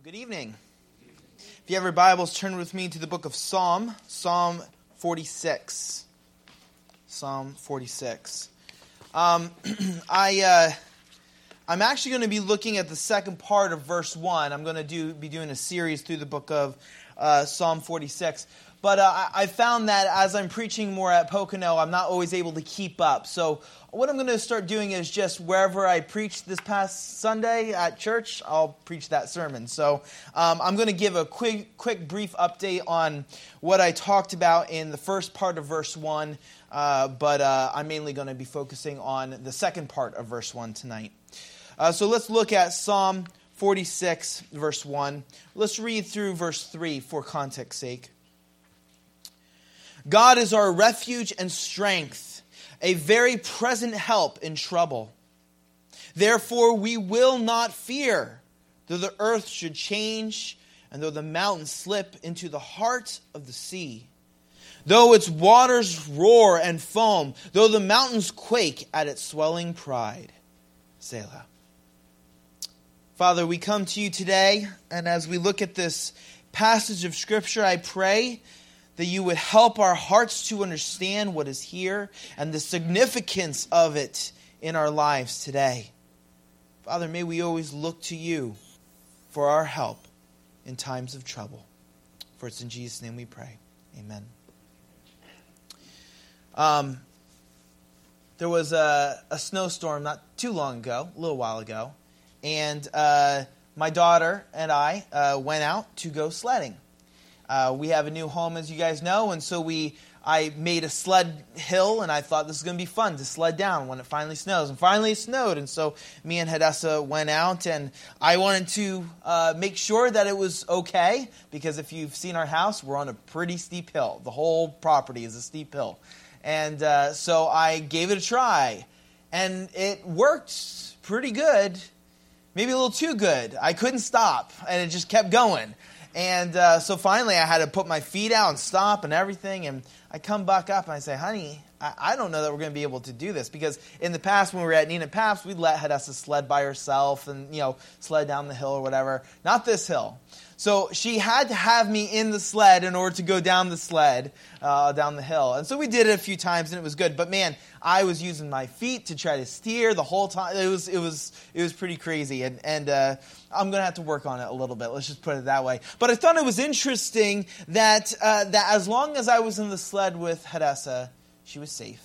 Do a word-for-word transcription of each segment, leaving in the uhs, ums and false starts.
Good evening. If you have your Bibles, turn with me to the book of Psalm, Psalm forty-six. Psalm forty-six. Um, I, uh, I'm actually going to be looking at the second part of verse one. I'm going to do be doing a series through the book of uh, Psalm forty-six. But uh, I found that as I'm preaching more at Pocono, I'm not always able to keep up. So what I'm going to start doing is just wherever I preached this past Sunday at church, I'll preach that sermon. So um, I'm going to give a quick, quick, brief update on what I talked about in the first part of verse one. Uh, but uh, I'm mainly going to be focusing on the second part of verse one tonight. Uh, so let's look at Psalm forty-six, verse one. Let's read through verse three for context's sake. God is our refuge and strength, a very present help in trouble. Therefore we will not fear, though the earth should change, and though the mountains slip into the heart of the sea. Though its waters roar and foam, though the mountains quake at its swelling pride. Selah. Father, we come to you today, and as we look at this passage of Scripture, I pray that you would help our hearts to understand what is here and the significance of it in our lives today. Father, may we always look to you for our help in times of trouble. For it's in Jesus' name we pray. Amen. Um, there was a, a snowstorm not too long ago, a little while ago, and uh, my daughter and I uh, went out to go sledding. Uh, we have a new home, as you guys know, and so we I made a sled hill, and I thought this was going to be fun to sled down when it finally snows. And finally it snowed, and so me and Hadassah went out, and I wanted to uh, make sure that it was okay, because if you've seen our house, we're on a pretty steep hill. The whole property is a steep hill. And uh, so I gave it a try, and it worked pretty good, maybe a little too good. I couldn't stop, and it just kept going. And uh, so finally I had to put my feet out and stop and everything. And I come back up and I say, honey, I, I don't know that we're going to be able to do this. Because in the past when we were at Nina Paps, we'd let Hadassah sled by herself and, you know, sled down the hill or whatever. Not this hill. So she had to have me in the sled in order to go down the sled, uh, down the hill. And so we did it a few times and it was good. But man, I was using my feet to try to steer the whole time. It was it was it was pretty crazy. And and uh, I'm going to have to work on it a little bit. Let's just put it that way. But I thought it was interesting that uh, that as long as I was in the sled with Hadassah, she was safe.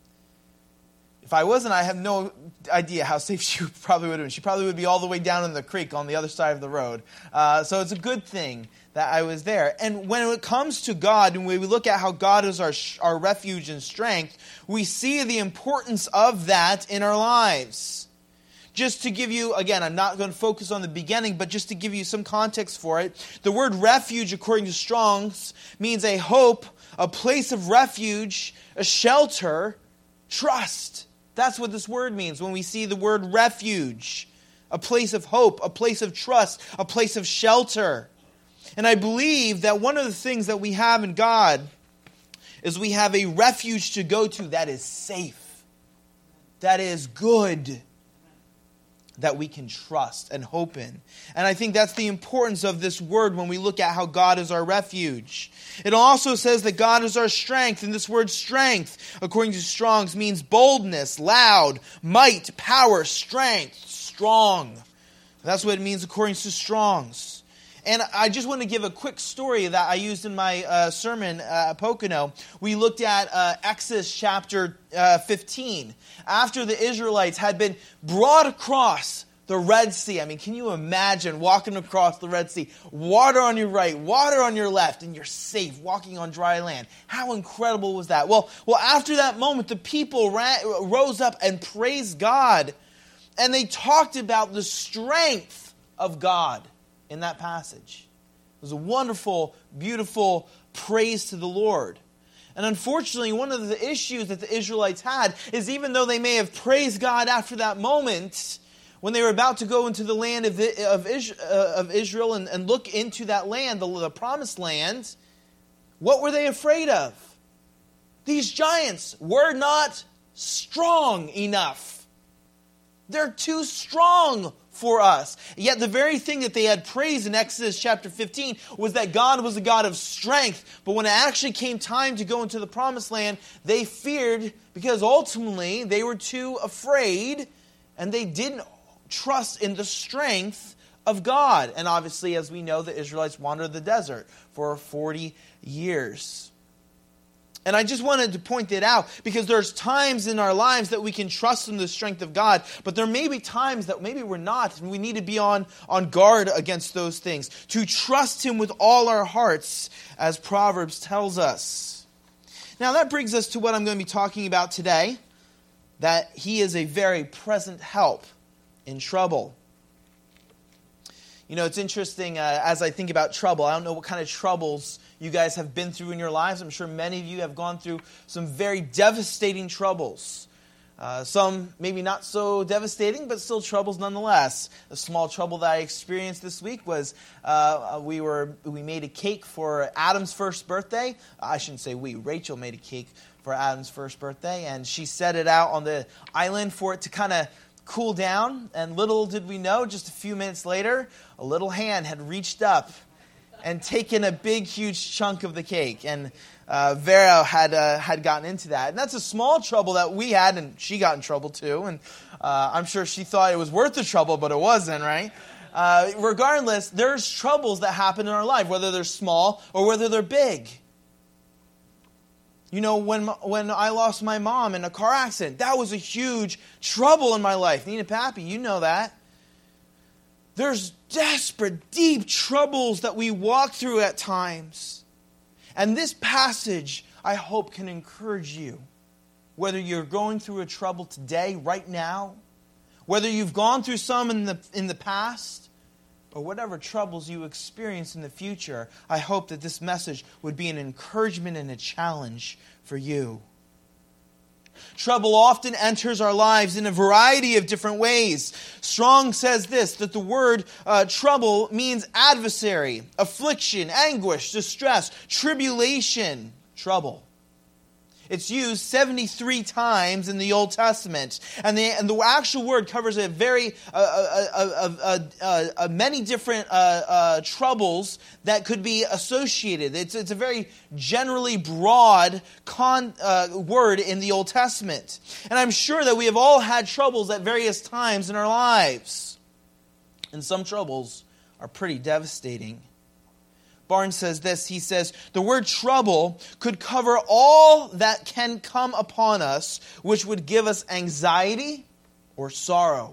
If I wasn't, I have no idea how safe she probably would have been. She probably would be all the way down in the creek on the other side of the road. Uh, so it's a good thing that I was there. And when it comes to God, and when we look at how God is our, our refuge and strength, we see the importance of that in our lives. Just to give you, again, I'm not going to focus on the beginning, but just to give you some context for it, the word refuge, according to Strong's, means a hope, a place of refuge, a shelter, trust. That's what this word means when we see the word refuge. A place of hope, a place of trust, a place of shelter. And I believe that one of the things that we have in God is we have a refuge to go to that is safe, that is good, that we can trust and hope in. And I think that's the importance of this word when we look at how God is our refuge. It also says that God is our strength, and this word strength, according to Strong's, means boldness, loud, might, power, strength, strong. That's what it means according to Strong's. And I just want to give a quick story that I used in my uh, sermon uh, at Pocono. We looked at uh, Exodus chapter uh, fifteen. After the Israelites had been brought across the Red Sea. I mean, can you imagine walking across the Red Sea? Water on your right, water on your left, and you're safe walking on dry land. How incredible was that? Well, well, after that moment, the people ran, rose up and praised God. And they talked about the strength of God in that passage. It was a wonderful, beautiful praise to the Lord. And unfortunately, one of the issues that the Israelites had is even though they may have praised God after that moment, when they were about to go into the land of, of, of Israel and, and look into that land, the, the promised land, what were they afraid of? These giants were not strong enough. They're too strong for us. Yet the very thing that they had praised in Exodus chapter fifteen was that God was a God of strength. But when it actually came time to go into the promised land, they feared because ultimately they were too afraid and they didn't trust in the strength of God. And obviously, as we know, the Israelites wandered the desert for forty years. And I just wanted to point that out because there's times in our lives that we can trust in the strength of God, but there may be times that maybe we're not, and we need to be on, on guard against those things. To trust Him with all our hearts, as Proverbs tells us. Now that brings us to what I'm going to be talking about today, that He is a very present help in trouble. You know, it's interesting uh, as I think about trouble. I don't know what kind of troubles you guys have been through in your lives. I'm sure many of you have gone through some very devastating troubles. Uh, some maybe not so devastating, but still troubles nonetheless. A small trouble that I experienced this week was uh, we were we made a cake for Adam's first birthday. I shouldn't say we. Rachel made a cake for Adam's first birthday, and she set it out on the island for it to kind of cool down. And little did we know, just a few minutes later, a little hand had reached up and taken a big, huge chunk of the cake. And uh, Vera had uh, had gotten into that. And that's a small trouble that we had, and she got in trouble too. And uh, I'm sure she thought it was worth the trouble, but it wasn't, right? Uh, regardless, there's troubles that happen in our life, whether they're small or whether they're big. You know, when when I lost my mom in a car accident, that was a huge trouble in my life. Nina Pappy, you know that. There's desperate, deep troubles that we walk through at times. And this passage, I hope, can encourage you. Whether you're going through a trouble today, right now, whether you've gone through some in the in the past, or whatever troubles you experience in the future, I hope that this message would be an encouragement and a challenge for you. Trouble often enters our lives in a variety of different ways. Strong says this, that the word uh, trouble means adversary, affliction, anguish, distress, tribulation, trouble. It's used seventy-three times in the Old Testament. And the, and the actual word covers a very, uh, uh, uh, uh, uh, many different uh, uh, troubles that could be associated. It's, it's a very generally broad con, uh, word in the Old Testament. And I'm sure that we have all had troubles at various times in our lives. And some troubles are pretty devastating. Barnes says this, he says, the word trouble could cover all that can come upon us, which would give us anxiety or sorrow.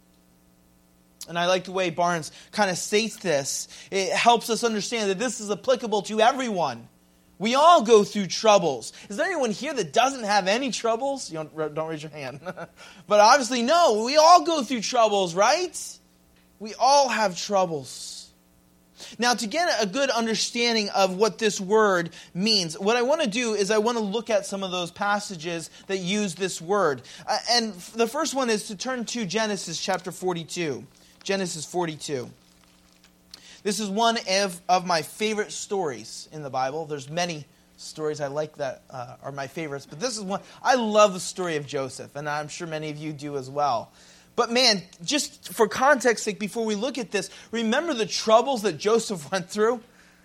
And I like the way Barnes kind of states this. It helps us understand that this is applicable to everyone. We all go through troubles. Is there anyone here that doesn't have any troubles? You don't, don't raise your hand. But obviously, no, we all go through troubles, right? We all have troubles. Now, to get a good understanding of what this word means, what I want to do is I want to look at some of those passages that use this word. Uh, and the first one is to turn to Genesis chapter forty-two. Genesis forty-two. This is one of, of my favorite stories in the Bible. There's many stories I like that uh, are my favorites, but this is one. I love the story of Joseph, and I'm sure many of you do as well. But man, just for context sake, before we look at this, remember the troubles that Joseph went through?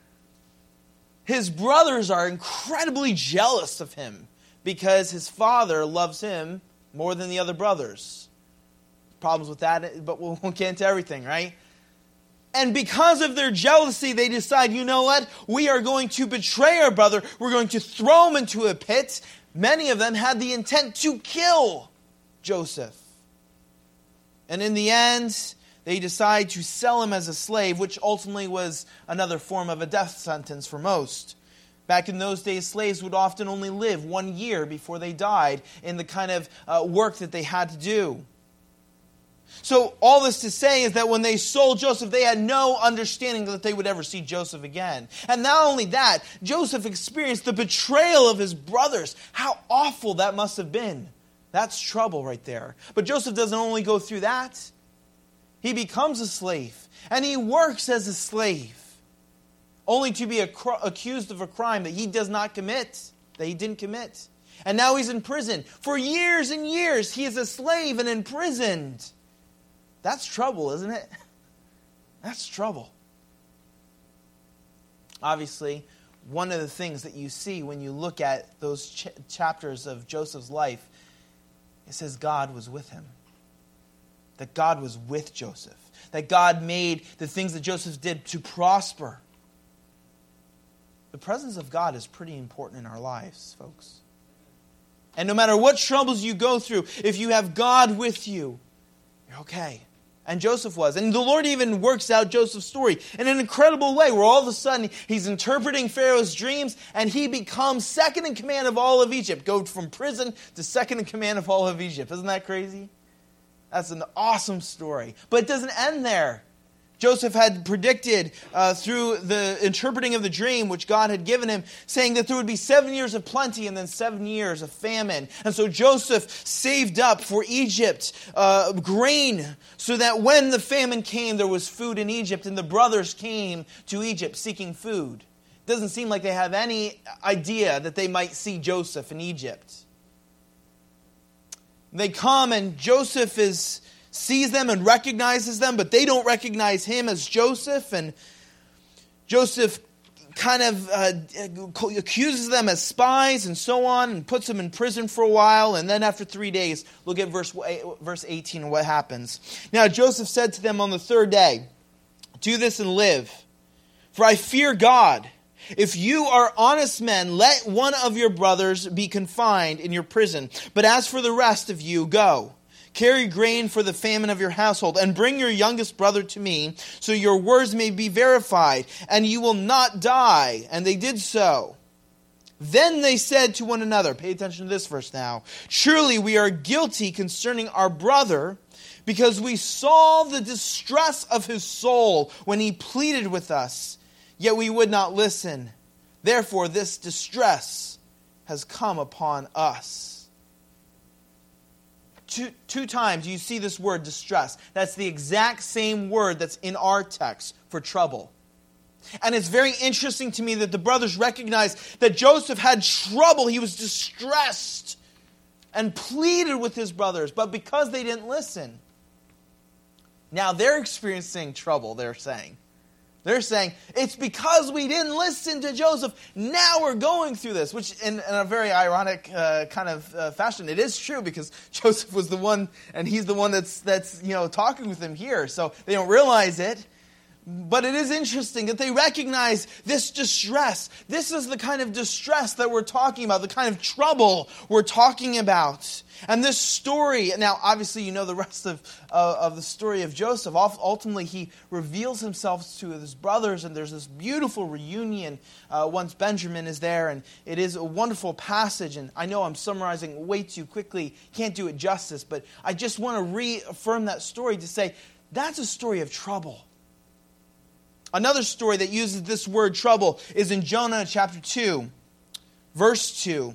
His brothers are incredibly jealous of him because his father loves him more than the other brothers. Problems with that, but we'll get into everything, right? And because of their jealousy, they decide, you know what? We are going to betray our brother. We're going to throw him into a pit. Many of them had the intent to kill Joseph. And in the end, they decide to sell him as a slave, which ultimately was another form of a death sentence for most. Back in those days, slaves would often only live one year before they died in the kind of uh, work that they had to do. So all this to say is that when they sold Joseph, they had no understanding that they would ever see Joseph again. And not only that, Joseph experienced the betrayal of his brothers. How awful that must have been. That's trouble right there. But Joseph doesn't only go through that. He becomes a slave. And he works as a slave. Only to be ac- accused of a crime that he does not commit. That he didn't commit. And now he's in prison. For years and years he is a slave and imprisoned. That's trouble, isn't it? That's trouble. Obviously, one of the things that you see when you look at those ch- chapters of Joseph's life, it says God was with him. That God was with Joseph. That God made the things that Joseph did to prosper. The presence of God is pretty important in our lives, folks. And no matter what troubles you go through, if you have God with you, you're okay. And Joseph was. And the Lord even works out Joseph's story in an incredible way, where all of a sudden he's interpreting Pharaoh's dreams and he becomes second in command of all of Egypt. Go from prison to second in command of all of Egypt. Isn't that crazy? That's an awesome story. But it doesn't end there. Joseph had predicted uh, through the interpreting of the dream, which God had given him, saying that there would be seven years of plenty and then seven years of famine. And so Joseph saved up for Egypt uh, grain so that when the famine came, there was food in Egypt. And the brothers came to Egypt seeking food. It doesn't seem like they have any idea that they might see Joseph in Egypt. They come and Joseph is... sees them and recognizes them, but they don't recognize him as Joseph. And Joseph kind of uh, accuses them as spies and so on, and puts them in prison for a while. And then after three days, look at verse verse eighteen and what happens. Now Joseph said to them on the third day, "Do this and live, for I fear God. If you are honest men, let one of your brothers be confined in your prison. But as for the rest of you, go. Carry grain for the famine of your household, and bring your youngest brother to me, so your words may be verified, and you will not die." And they did so. Then they said to one another, pay attention to this verse now, "Surely we are guilty concerning our brother, because we saw the distress of his soul when he pleaded with us, yet we would not listen. Therefore this distress has come upon us." Two, two times you see this word distress. That's the exact same word that's in our text for trouble. And it's very interesting to me that the brothers recognized that Joseph had trouble. He was distressed and pleaded with his brothers. But because they didn't listen, now they're experiencing trouble, they're saying. They're saying, it's because we didn't listen to Joseph. Now we're going through this, which in, in a very ironic uh, kind of uh, fashion, it is true because Joseph was the one, and he's the one that's that's you know talking with them here. So they don't realize it. But it is interesting that they recognize this distress. This is the kind of distress that we're talking about, the kind of trouble we're talking about. And this story, now obviously you know the rest of, uh, of the story of Joseph. Ultimately he reveals himself to his brothers, and there's this beautiful reunion uh, once Benjamin is there. And it is a wonderful passage, and I know I'm summarizing way too quickly, can't do it justice, but I just want to reaffirm that story to say that's a story of trouble. Another story that uses this word trouble is in Jonah chapter two, verse two.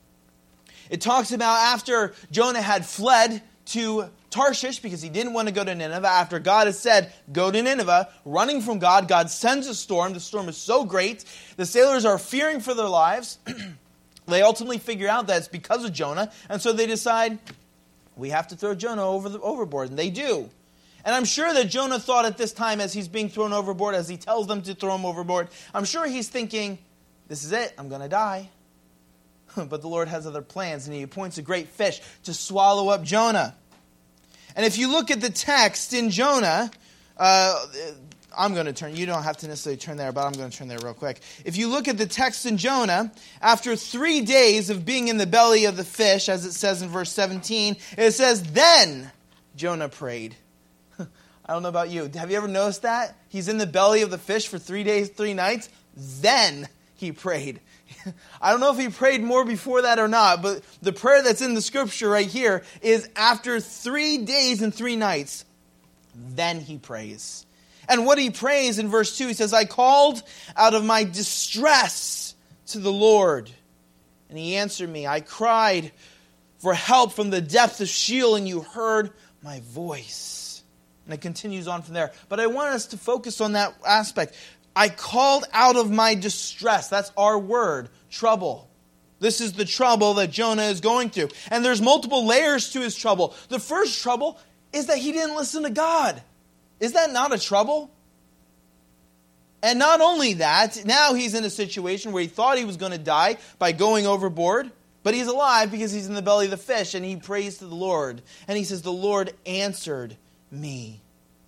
It talks about after Jonah had fled to Tarshish because he didn't want to go to Nineveh, after God had said, go to Nineveh, running from God, God sends a storm. The storm is so great, the sailors are fearing for their lives. They ultimately figure out that it's because of Jonah, and so they decide, we have to throw Jonah over the overboard, and they do. And I'm sure that Jonah thought at this time, as he's being thrown overboard, as he tells them to throw him overboard, I'm sure he's thinking, this is it, I'm going to die. But the Lord has other plans, and he appoints a great fish to swallow up Jonah. And if you look at the text in Jonah, uh, I'm going to turn, you don't have to necessarily turn there, but I'm going to turn there real quick. If you look at the text in Jonah, after three days of being in the belly of the fish, as it says in verse seventeen, it says, then Jonah prayed. I don't know about you. Have you ever noticed that? He's in the belly of the fish for three days, three nights. Then he prayed. I don't know if he prayed more before that or not, but the prayer that's in the scripture right here is after three days and three nights, then he prays. And what he prays in verse two, he says, I called out of my distress to the Lord, and he answered me. I cried for help from the depth of Sheol, and you heard my voice. And it continues on from there. But I want us to focus on that aspect. I called out of my distress. That's our word, trouble. This is the trouble that Jonah is going through. And there's multiple layers to his trouble. The first trouble, is that he didn't listen to God. Is that not a trouble? And not only that, now he's in a situation where he thought he was going to die by going overboard, but he's alive because he's in the belly of the fish, and he prays to the Lord. And he says, the Lord answered me.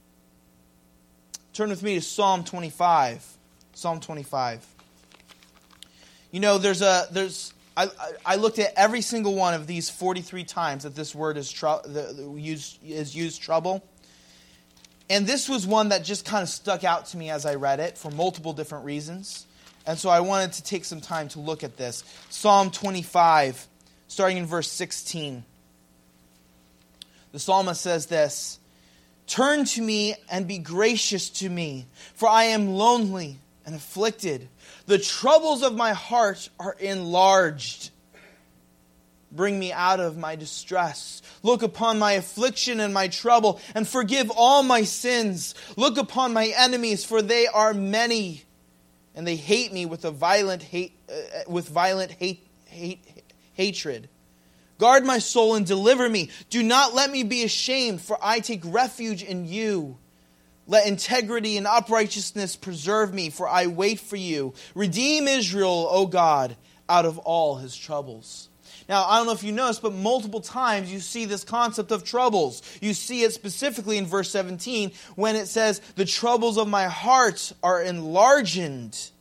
Turn with me to Psalm twenty-five. Psalm twenty-five. You know, there's a there's I I looked at every single one of these forty-three times that this word is tr- the, the, used is used trouble. And this was one that just kind of stuck out to me as I read it for multiple different reasons. And so I wanted to take some time to look at this. Psalm twenty-five, starting in verse sixteen. The psalmist says this, turn to me and be gracious to me, for I am lonely and afflicted. The troubles of my heart are enlarged. Bring me out of my distress. Look upon my affliction and my trouble, and forgive all my sins. Look upon my enemies, for they are many, and they hate me with a violent hate, uh, with violent hate, hate, hatred. Guard my soul and deliver me. Do not let me be ashamed, for I take refuge in you. Let integrity and uprightness preserve me, for I wait for you. Redeem Israel, O God, out of all his troubles. Now, I don't know if you noticed, but multiple times you see this concept of troubles. You see it specifically in verse seventeen when it says, the troubles of my heart are enlarged.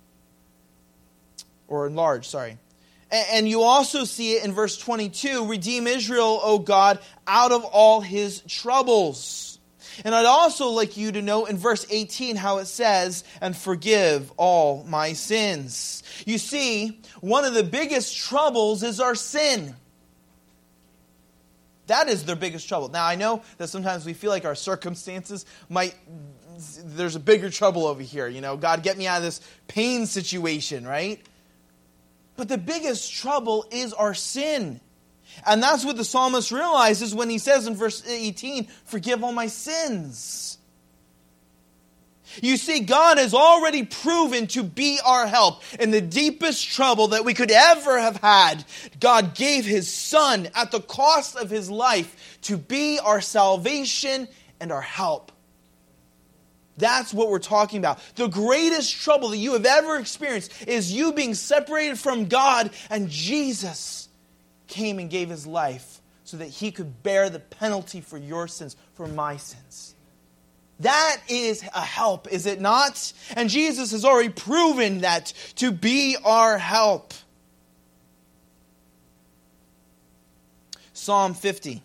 Or enlarged, sorry. And you also see it in verse twenty-two, redeem Israel, O God, out of all his troubles. And I'd also like you to note in verse eighteen how it says, and forgive all my sins. You see, one of the biggest troubles is our sin. That is their biggest trouble. Now, I know that sometimes we feel like our circumstances might, there's a bigger trouble over here. You know, God, get me out of this pain situation, right? But the biggest trouble is our sin. And that's what the psalmist realizes when he says in verse eighteen, forgive all my sins. You see, God has already proven to be our help in the deepest trouble that we could ever have had. God gave his Son at the cost of his life to be our salvation and our help. That's what we're talking about. The greatest trouble that you have ever experienced is you being separated from God, and Jesus came and gave his life so that he could bear the penalty for your sins, for my sins. That is a help, is it not? And Jesus has already proven that to be our help. Psalm fifty.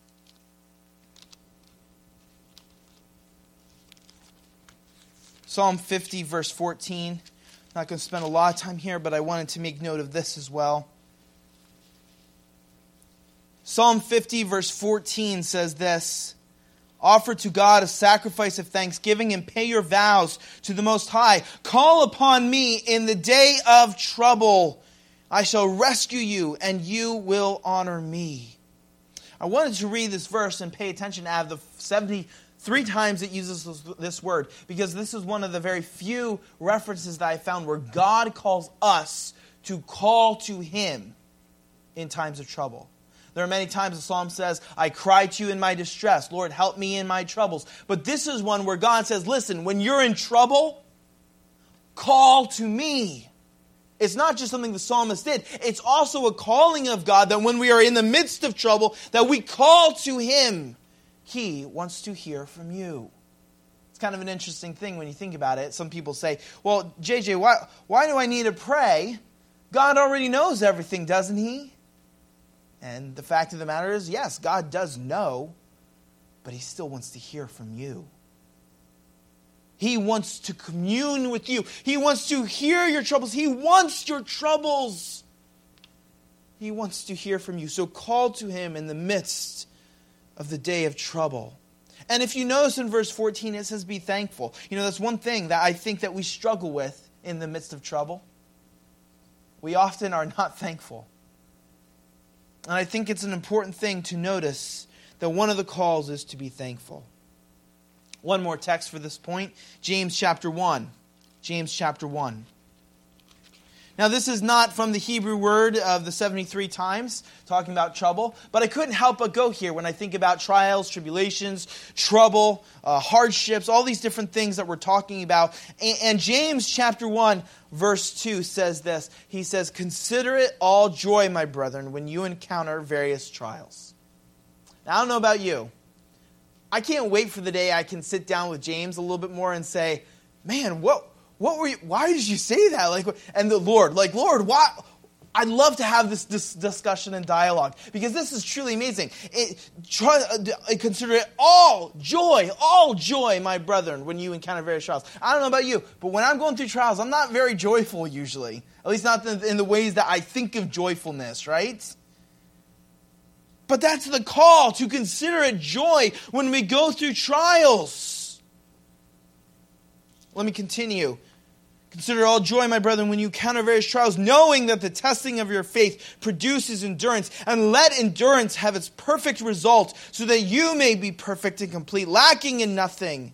Psalm fifty, verse fourteen. I'm not going to spend a lot of time here, but I wanted to make note of this as well. Psalm fifty, verse fourteen says this, offer to God a sacrifice of thanksgiving and pay your vows to the Most High. Call upon me in the day of trouble. I shall rescue you, and you will honor me. I wanted to read this verse and pay attention out of the seventy-three times it uses this, this word, because this is one of the very few references that I found where God calls us to call to him in times of trouble. There are many times the psalm says, I cry to you in my distress. Lord, help me in my troubles. But this is one where God says, listen, when you're in trouble, call to me. It's not just something the psalmist did. It's also a calling of God that when we are in the midst of trouble, that we call to him. He wants to hear from you. It's kind of an interesting thing when you think about it. Some people say, well, J J, why, why do I need to pray? God already knows everything, doesn't he? And the fact of the matter is, yes, God does know, but he still wants to hear from you. He wants to commune with you. He wants to hear your troubles. He wants your troubles. He wants to hear from you. So call to him in the midst of the day of trouble. And if you notice in verse fourteen, it says be thankful. You know, that's one thing that I think that we struggle with in the midst of trouble. We often are not thankful. And I think it's an important thing to notice that one of the calls is to be thankful. One more text for this point. James chapter one. James chapter one. Now, this is not from the Hebrew word of the seventy-three times, talking about trouble, but I couldn't help but go here when I think about trials, tribulations, trouble, uh, hardships, all these different things that we're talking about. And, and James chapter one, verse two says this. He says, "Consider it all joy, my brethren, when you encounter various trials." Now, I don't know about you. I can't wait for the day I can sit down with James a little bit more and say, man, what... What were you, why did you say that? Like, and the Lord, like, Lord, why? I'd love to have this, this discussion and dialogue because this is truly amazing. It, try, uh, consider it all joy, all joy, my brethren, when you encounter various trials. I don't know about you, but when I'm going through trials, I'm not very joyful usually. At least not in the ways that I think of joyfulness, right? But that's the call, to consider it joy when we go through trials. Let me continue. Consider all joy, my brethren, when you encounter various trials, knowing that the testing of your faith produces endurance. And let endurance have its perfect result, so that you may be perfect and complete, lacking in nothing.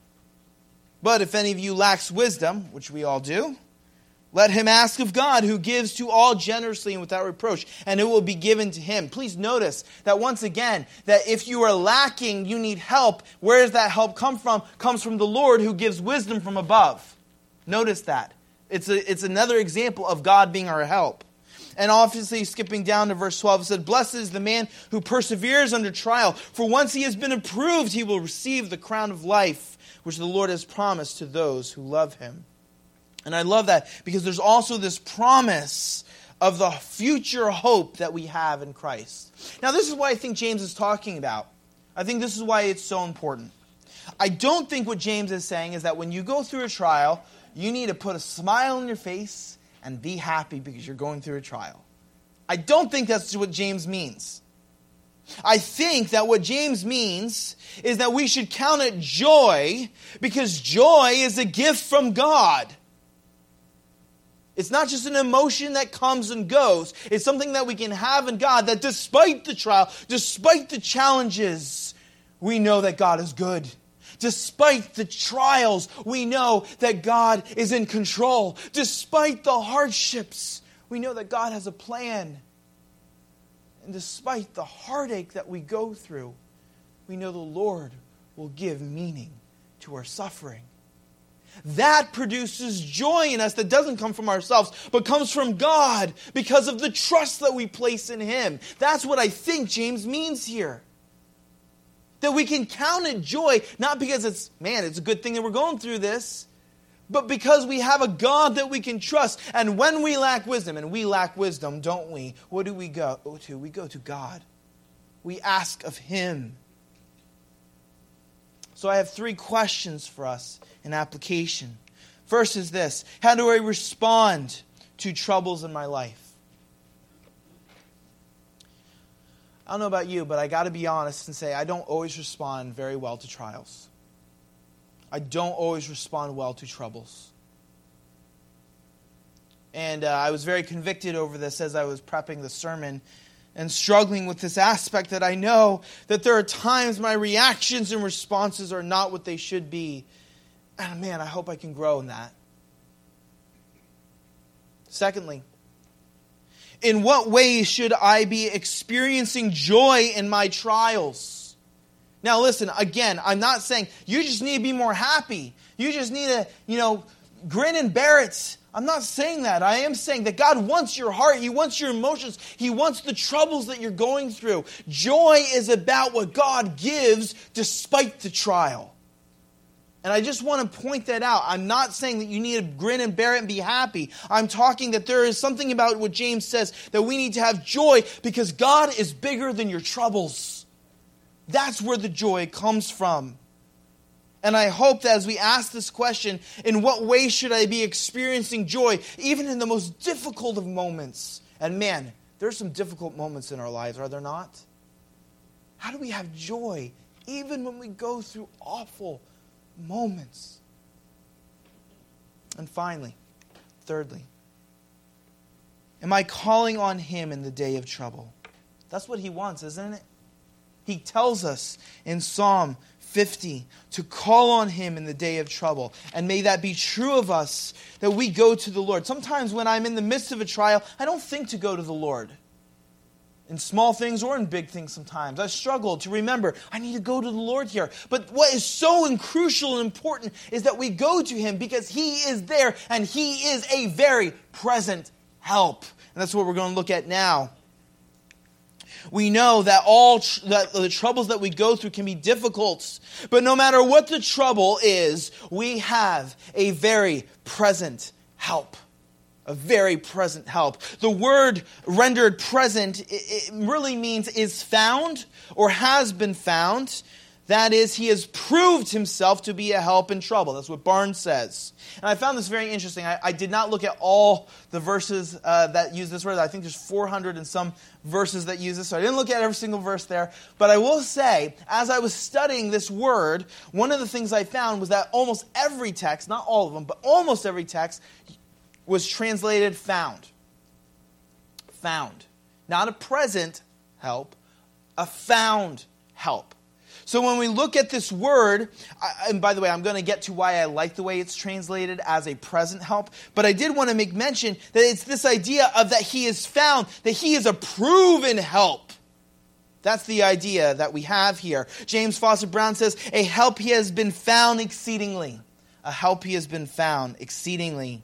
But if any of you lacks wisdom, which we all do, let him ask of God, who gives to all generously and without reproach, and it will be given to him. Please notice that once again, that if you are lacking, you need help. Where does that help come from? Comes from the Lord, who gives wisdom from above. Notice that. It's a, it's another example of God being our help. And obviously, skipping down to verse twelve, it said, "Blessed is the man who perseveres under trial, for once he has been approved, he will receive the crown of life, which the Lord has promised to those who love him." And I love that because there's also this promise of the future hope that we have in Christ. Now, this is what I think James is talking about. I think this is why it's so important. I don't think what James is saying is that when you go through a trial, you need to put a smile on your face and be happy because you're going through a trial. I don't think that's what James means. I think that what James means is that we should count it joy because joy is a gift from God. It's not just an emotion that comes and goes. It's something that we can have in God, that despite the trial, despite the challenges, we know that God is good. Despite the trials, we know that God is in control. Despite the hardships, we know that God has a plan. And despite the heartache that we go through, we know the Lord will give meaning to our suffering. That produces joy in us that doesn't come from ourselves, but comes from God because of the trust that we place in Him. That's what I think James means here. That we can count it joy, not because it's, man, it's a good thing that we're going through this, but because we have a God that we can trust. And when we lack wisdom, and we lack wisdom, don't we? What do we go to? We go to God. We ask of Him. So I have three questions for us in application. First is this: how do I respond to troubles in my life? I don't know about you, but I got to be honest and say I don't always respond very well to trials. I don't always respond well to troubles. And uh, I was very convicted over this as I was prepping the sermon and struggling with this aspect that I know that there are times my reactions and responses are not what they should be. And man, I hope I can grow in that. Secondly, in what ways should I be experiencing joy in my trials? Now listen, again, I'm not saying you just need to be more happy. You just need to, you know, grin and bear it. I'm not saying that. I am saying that God wants your heart. He wants your emotions. He wants the troubles that you're going through. Joy is about what God gives despite the trial. And I just want to point that out. I'm not saying that you need to grin and bear it and be happy. I'm talking that there is something about what James says that we need to have joy because God is bigger than your troubles. That's where the joy comes from. And I hope that as we ask this question, in what way should I be experiencing joy, even in the most difficult of moments? And man, there are some difficult moments in our lives, are there not? How do we have joy, even when we go through awful moments? And finally, thirdly, am I calling on Him in the day of trouble? That's what He wants, isn't it? He tells us in Psalm fifty to call on him in the day of trouble. And may that be true of us, that we go to the Lord. Sometimes when I'm in the midst of a trial, I don't think to go to the Lord. In small things or in big things sometimes. I struggle to remember, I need to go to the Lord here. But what is so and crucial and important is that we go to him because he is there and he is a very present help. And that's what we're going to look at now. We know that all tr- that the troubles that we go through can be difficult. But no matter what the trouble is, we have a very present help. A very present help. The word rendered present, it, it really means is found or has been found. That is, he has proved himself to be a help in trouble. That's what Barnes says. And I found this very interesting. I, I did not look at all the verses uh, that use this word. I think there's four hundred and some verses that use this. So I didn't look at every single verse there. But I will say, as I was studying this word, one of the things I found was that almost every text, not all of them, but almost every text, was translated found. Found. Not a present help, a found help. So when we look at this word, I, and by the way, I'm going to get to why I like the way it's translated as a present help, but I did want to make mention that it's this idea of that he is found, that he is a proven help. That's the idea that we have here. James Fawcett Brown says, a help he has been found exceedingly. A help he has been found exceedingly.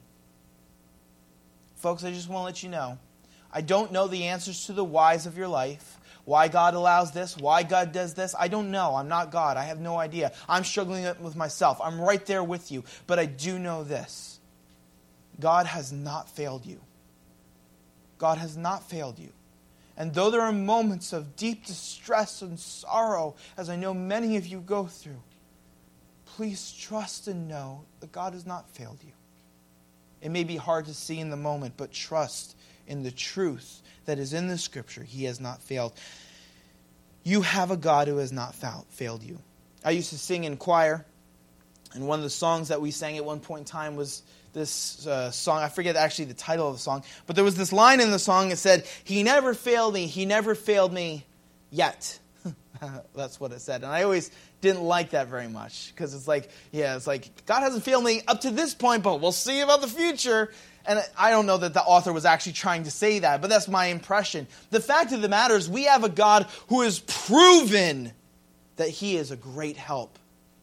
Folks, I just want to let you know, I don't know the answers to the whys of your life. Why God allows this, why God does this, I don't know. I'm not God. I have no idea. I'm struggling with myself. I'm right there with you. But I do know this. God has not failed you. God has not failed you. And though there are moments of deep distress and sorrow, as I know many of you go through, please trust and know that God has not failed you. It may be hard to see in the moment, but trust in the truth that is in the Scripture. He has not failed. You have a God who has not failed you. I used to sing in choir, and one of the songs that we sang at one point in time was this uh, song. I forget actually the title of the song, but there was this line in the song that said, he never failed me, he never failed me yet. That's what it said. And I always didn't like that very much, because it's like, yeah, it's like, God hasn't failed me up to this point, but we'll see about the future. And I don't know that the author was actually trying to say that, but that's my impression. The fact of the matter is we have a God who has proven that he is a great help.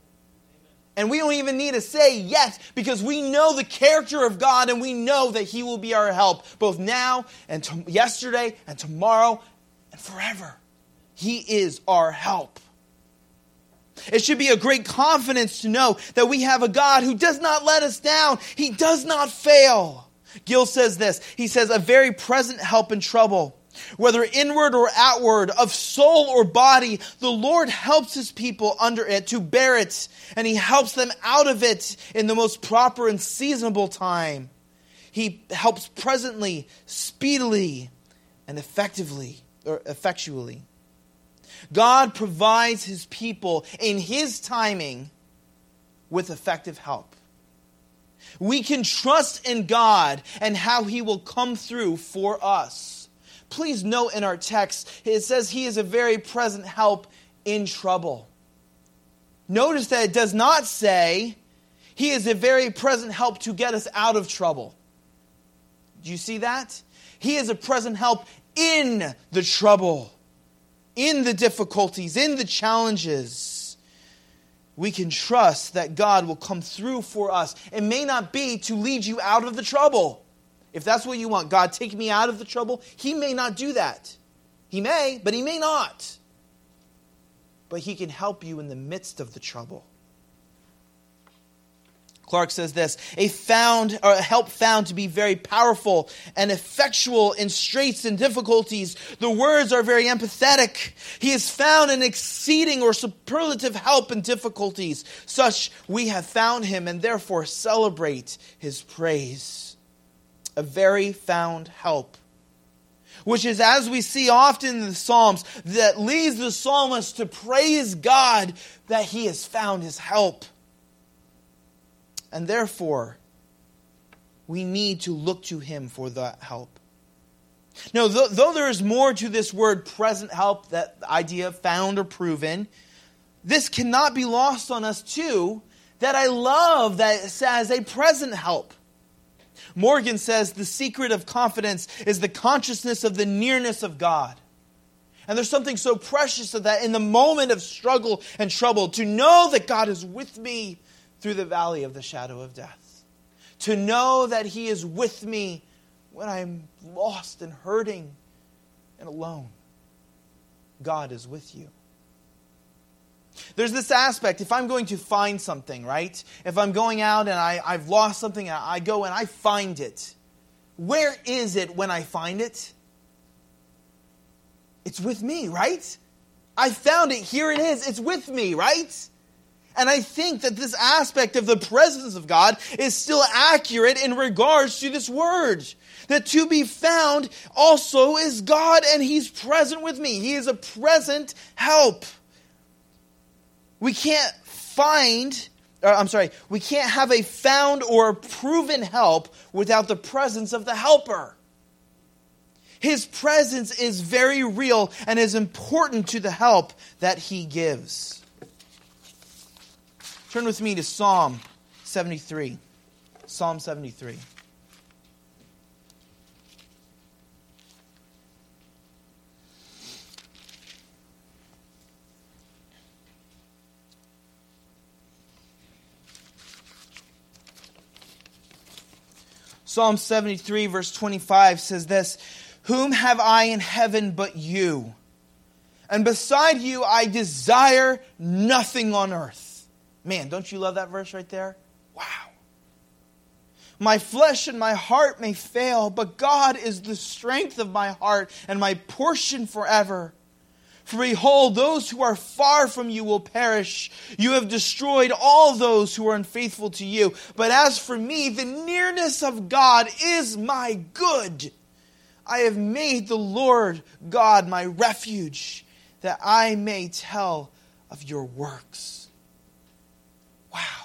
And we don't even need to say yet, because we know the character of God and we know that he will be our help both now and to- yesterday and tomorrow and forever. He is our help. It should be a great confidence to know that we have a God who does not let us down. He does not fail. Gill says this. He says, a very present help in trouble. Whether inward or outward, of soul or body, the Lord helps his people under it to bear it, and he helps them out of it in the most proper and seasonable time. He helps presently, speedily, and effectively, or effectually. God provides his people in his timing with effective help. We can trust in God and how he will come through for us. Please note in our text, it says he is a very present help in trouble. Notice that it does not say he is a very present help to get us out of trouble. Do you see that? He is a present help in the trouble, in the difficulties, in the challenges. We can trust that God will come through for us. It may not be to lead you out of the trouble. If that's what you want, God, take me out of the trouble, he may not do that. He may, but he may not. But he can help you in the midst of the trouble. Clark says this, a found or a help found to be very powerful and effectual in straits and difficulties. The words are very empathetic. He has found an exceeding or superlative help in difficulties. Such we have found him and therefore celebrate his praise. A very found help. Which is, as we see often in the Psalms, that leads the psalmist to praise God that he has found his help. And therefore, we need to look to him for that help. No, though, though there is more to this word present help, that idea of found or proven, this cannot be lost on us too, that I love that it says a present help. Morgan says the secret of confidence is the consciousness of the nearness of God. And there's something so precious of that in the moment of struggle and trouble, to know that God is with me through the valley of the shadow of death. To know that He is with me when I'm lost and hurting and alone. God is with you. There's this aspect, if I'm going to find something, right? If I'm going out and I, I've lost something, and I go and I find it. Where is it when I find it? It's with me, right? I found it, here it is, it's with me, right? And I think that this aspect of the presence of God is still accurate in regards to this word. That to be found also is God, and He's present with me. He is a present help. We can't find, or I'm sorry, we can't have a found or proven help without the presence of the helper. His presence is very real and is important to the help that He gives. Turn with me to Psalm seventy-three. Psalm seventy-three. Psalm seventy-three verse twenty-five says this, "Whom have I in heaven but you? And beside you I desire nothing on earth." Man, don't you love that verse right there? Wow. "My flesh and my heart may fail, but God is the strength of my heart and my portion forever. For behold, those who are far from you will perish. You have destroyed all those who are unfaithful to you. But as for me, the nearness of God is my good. I have made the Lord God my refuge, that I may tell of your works." Wow.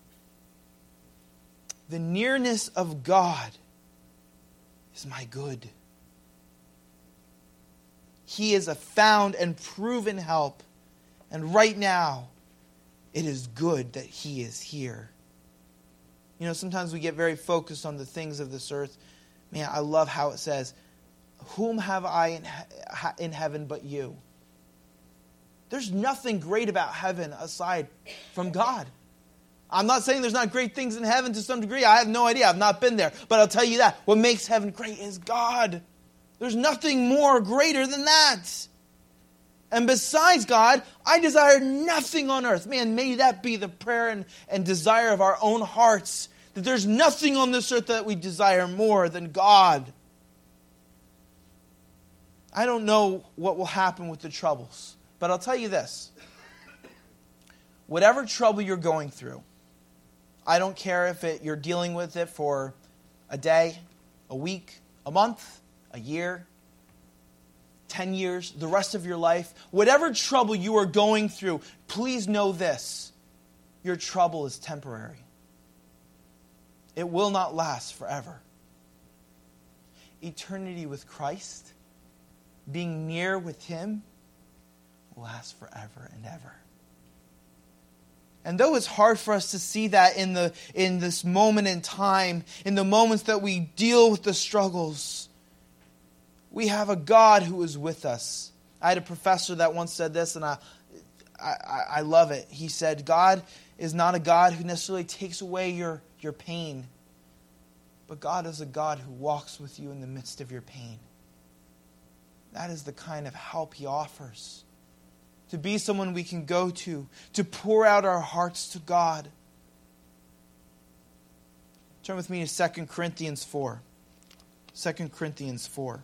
The nearness of God is my good. He is a found and proven help. And right now, it is good that He is here. You know, sometimes we get very focused on the things of this earth. Man, I love how it says, "Whom have I in, he- in heaven but you?" There's nothing great about heaven aside from God. I'm not saying there's not great things in heaven to some degree. I have no idea. I've not been there. But I'll tell you that. What makes heaven great is God. There's nothing more greater than that. And besides God, I desire nothing on earth. Man, may that be the prayer and, and desire of our own hearts. That there's nothing on this earth that we desire more than God. I don't know what will happen with the troubles. But I'll tell you this. Whatever trouble you're going through, I don't care if it, you're dealing with it for a day, a week, a month, a year, ten years, the rest of your life. Whatever trouble you are going through, please know this. Your trouble is temporary. It will not last forever. Eternity with Christ, being near with Him, will last forever and ever. And though it's hard for us to see that in the in this moment in time, in the moments that we deal with the struggles, we have a God who is with us. I had a professor that once said this, and I, I, I love it. He said, God is not a God who necessarily takes away your, your pain, but God is a God who walks with you in the midst of your pain. That is the kind of help He offers. To be someone we can go to, to pour out our hearts to God. Turn with me to Second Corinthians four. Second Corinthians four.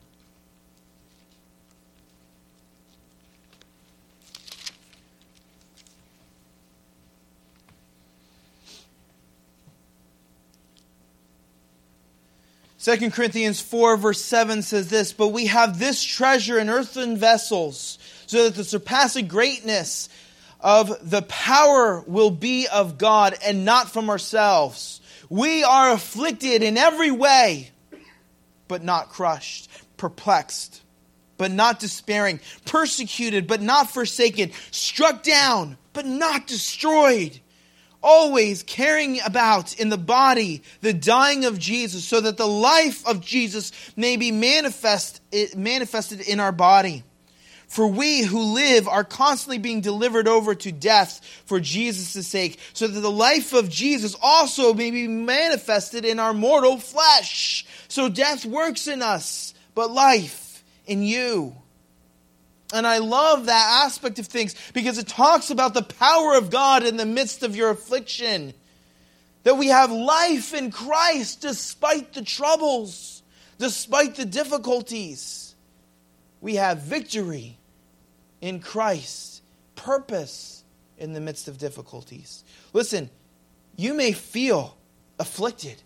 Second Corinthians four verse seven says this, "But we have this treasure in earthen vessels, so that the surpassing greatness of the power will be of God and not from ourselves. We are afflicted in every way, but not crushed, perplexed, but not despairing, persecuted, but not forsaken, struck down, but not destroyed, always carrying about in the body the dying of Jesus, so that the life of Jesus may be manifest, manifested in our body. For we who live are constantly being delivered over to death for Jesus' sake, so that the life of Jesus also may be manifested in our mortal flesh. So death works in us, but life in you. And I love that aspect of things because it talks about the power of God in the midst of your affliction. That we have life in Christ despite the troubles, despite the difficulties. We have victory in Christ, purpose in the midst of difficulties. Listen, you may feel afflicted.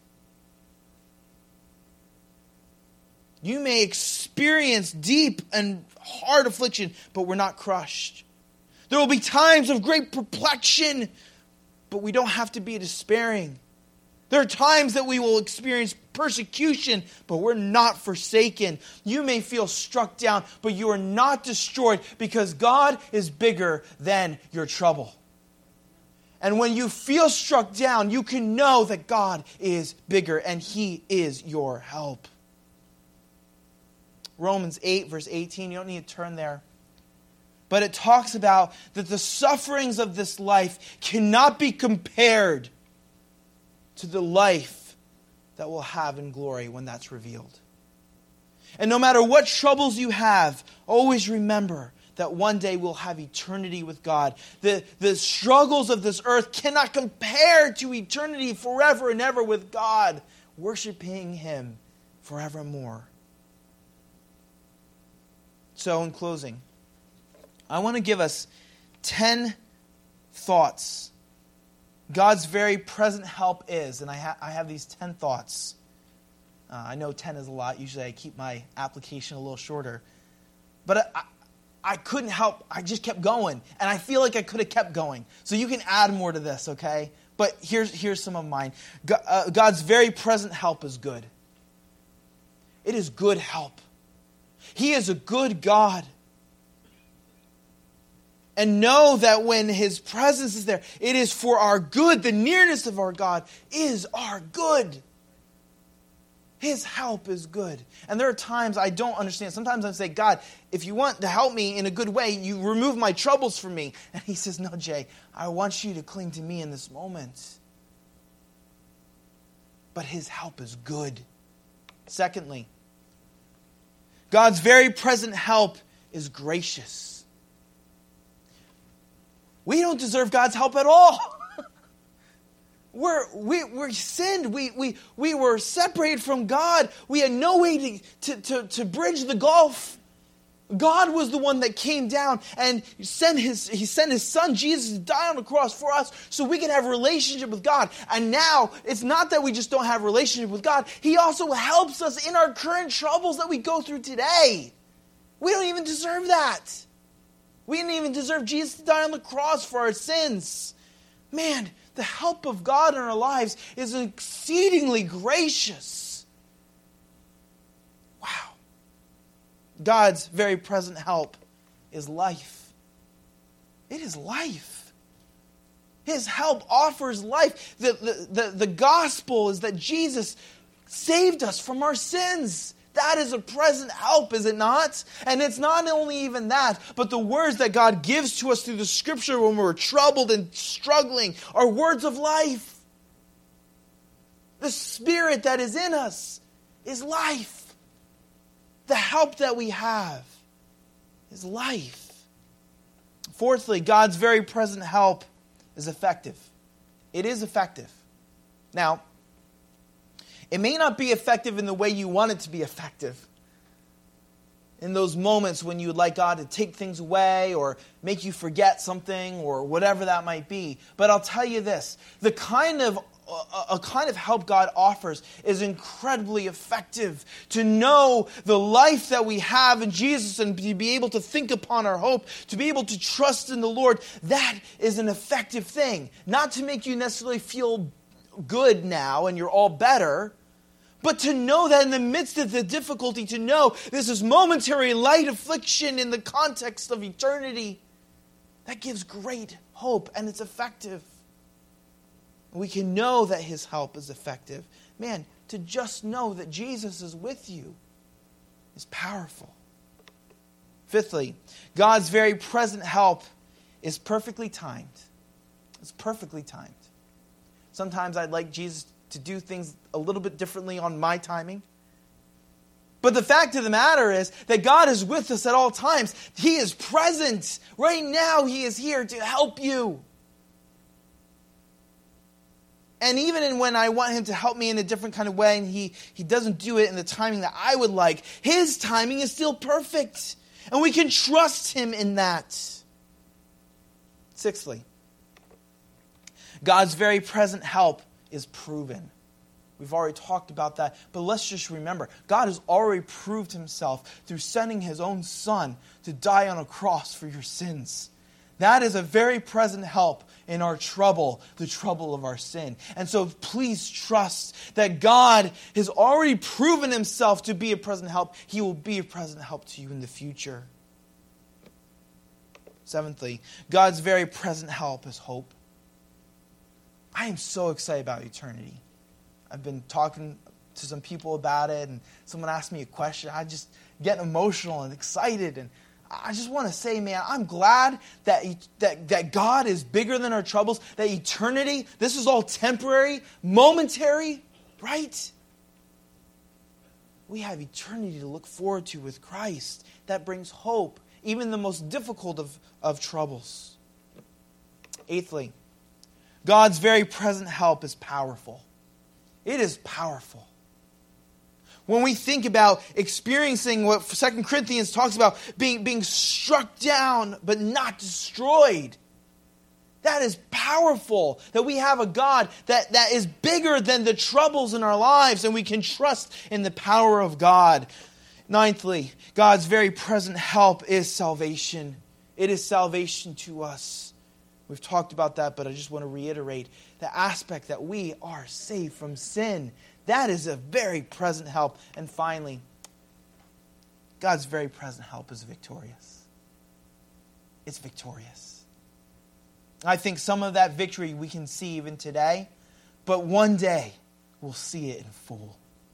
You may experience deep and hard affliction, but we're not crushed. There will be times of great perplexion, but we don't have to be despairing. There are times that we will experience persecution, but we're not forsaken. You may feel struck down, but you are not destroyed because God is bigger than your trouble. And when you feel struck down, you can know that God is bigger and He is your help. Romans eight, verse eighteen, you don't need to turn there. But it talks about that the sufferings of this life cannot be compared to the life that we'll have in glory when that's revealed. And no matter what troubles you have, always remember that one day we'll have eternity with God. The, the struggles of this earth cannot compare to eternity forever and ever with God, worshiping Him forevermore. So in closing, I want to give us ten thoughts God's very present help is, and I, ha- I have these ten thoughts. Uh, I know ten is a lot. Usually I keep my application a little shorter. But I, I couldn't help. I just kept going. And I feel like I could have kept going. So you can add more to this, okay? But here's, here's some of mine. God, uh, God's very present help is good. It is good help. He is a good God. And know that when His presence is there, it is for our good. The nearness of our God is our good. His help is good. And there are times I don't understand. Sometimes I say, God, if you want to help me in a good way, you remove my troubles from me. And He says, no, Jay, I want you to cling to me in this moment. But His help is good. Secondly, God's very present help is gracious. We don't deserve God's help at all. We're, we, we're sinned. We, we, we were separated from God. We had no way to, to, to, to bridge the gulf. God was the one that came down and sent his, He sent His Son, Jesus, to die on the cross for us so we could have a relationship with God. And now, it's not that we just don't have a relationship with God. He also helps us in our current troubles that we go through today. We don't even deserve that. We didn't even deserve Jesus to die on the cross for our sins. Man, the help of God in our lives is exceedingly gracious. Wow. God's very present help is life. It is life. His help offers life. The, the, the, the gospel is that Jesus saved us from our sins. That is a present help, is it not? And it's not only even that, but the words that God gives to us through the Scripture when we're troubled and struggling are words of life. The Spirit that is in us is life. The help that we have is life. Fourthly, God's very present help is effective. It is effective. Now, it may not be effective in the way you want it to be effective. In those moments when you would like God to take things away or make you forget something or whatever that might be. But I'll tell you this, the kind of a, a kind of help God offers is incredibly effective. To know the life that we have in Jesus and to be able to think upon our hope, to be able to trust in the Lord, that is an effective thing. Not to make you necessarily feel good now and you're all better, But to know that in the midst of the difficulty, to know this is momentary light affliction in the context of eternity, that gives great hope, and it's effective. We can know that His help is effective. Man, to just know that Jesus is with you is powerful. Fifthly, God's very present help is perfectly timed. It's perfectly timed. Sometimes I'd like Jesus to do things a little bit differently on my timing. But the fact of the matter is that God is with us at all times. He is present. Right now, He is here to help you. And even in when I want Him to help me in a different kind of way, and He, he doesn't do it in the timing that I would like, His timing is still perfect. And we can trust Him in that. Sixthly, God's very present help is proven. We've already talked about that, but let's just remember, God has already proved Himself through sending His own Son to die on a cross for your sins. That is a very present help in our trouble, the trouble of our sin. And so please trust that God has already proven Himself to be a present help. He will be a present help to you in the future. Seventhly, God's very present help is hope. I am so excited about eternity. I've been talking to some people about it, and someone asked me a question. I just get emotional and excited, and I just want to say, man, I'm glad that, that, that God is bigger than our troubles, that eternity, this is all temporary, momentary, right? We have eternity to look forward to with Christ. That brings hope, even the most difficult of, of troubles. Eighthly, God's very present help is powerful. It is powerful. When we think about experiencing what Second Corinthians talks about, being, being struck down but not destroyed, that is powerful. That we have a God that, that is bigger than the troubles in our lives, and we can trust in the power of God. Ninthly, God's very present help is salvation. It is salvation to us. We've talked about that, but I just want to reiterate the aspect that we are saved from sin. That is a very present help. And finally, God's very present help is victorious. It's victorious. I think some of that victory we can see even today, but one day we'll see it in full.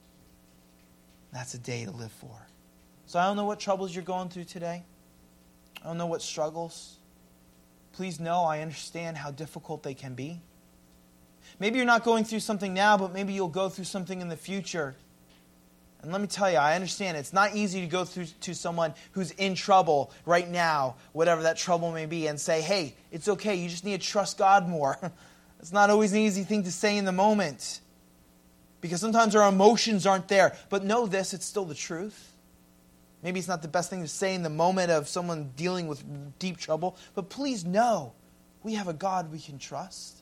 That's a day to live for. So I don't know what troubles you're going through today. I don't know what struggles. Please know I understand how difficult they can be. Maybe you're not going through something now, but maybe you'll go through something in the future. And let me tell you, I understand it's not easy to go through to someone who's in trouble right now, whatever that trouble may be, and say, hey, it's okay, you just need to trust God more. It's not always an easy thing to say in the moment, because sometimes our emotions aren't there. But know this, it's still the truth. Maybe it's not the best thing to say in the moment of someone dealing with deep trouble, but please know we have a God we can trust.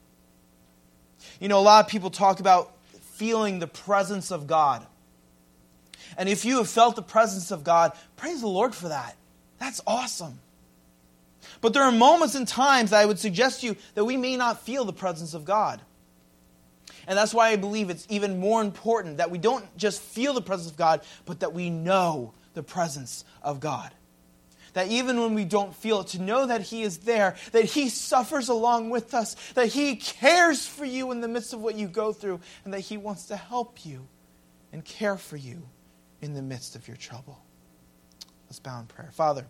You know, a lot of people talk about feeling the presence of God. And if you have felt the presence of God, praise the Lord for that. That's awesome. But there are moments and times that I would suggest to you that we may not feel the presence of God. And that's why I believe it's even more important that we don't just feel the presence of God, but that we know the presence of God. That even when we don't feel it, to know that He is there, that He suffers along with us, that He cares for you in the midst of what you go through, and that He wants to help you and care for you in the midst of your trouble. Let's bow in prayer. Father,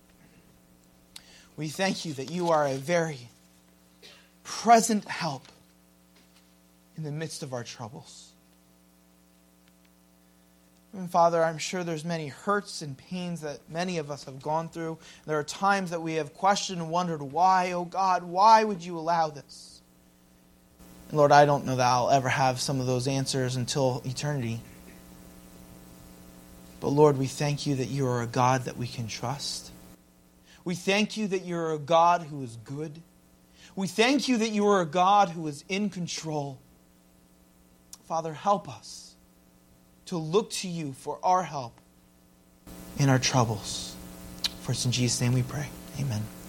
we thank You that You are a very present help in the midst of our troubles. And Father, I'm sure there's many hurts and pains that many of us have gone through. There are times that we have questioned and wondered, why, oh God, why would You allow this? And Lord, I don't know that I'll ever have some of those answers until eternity. But Lord, we thank You that You are a God that we can trust. We thank You that You're a God who is good. We thank You that You are a God who is in control. Father, help us to look to You for our help in our troubles. For it's in Jesus' name we pray. Amen.